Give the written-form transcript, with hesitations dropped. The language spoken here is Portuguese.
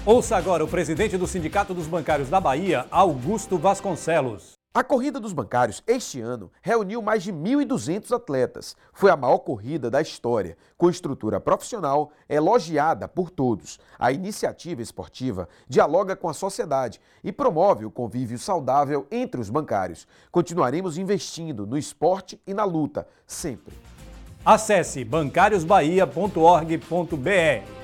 Ouça agora o presidente do Sindicato dos Bancários da Bahia, Augusto Vasconcelos. A Corrida dos Bancários, este ano, reuniu mais de 1.200 atletas. Foi a maior corrida da história, com estrutura profissional, elogiada por todos. A iniciativa esportiva dialoga com a sociedade e promove o convívio saudável entre os bancários. Continuaremos investindo no esporte e na luta, sempre. Acesse bancariosbahia.org.br.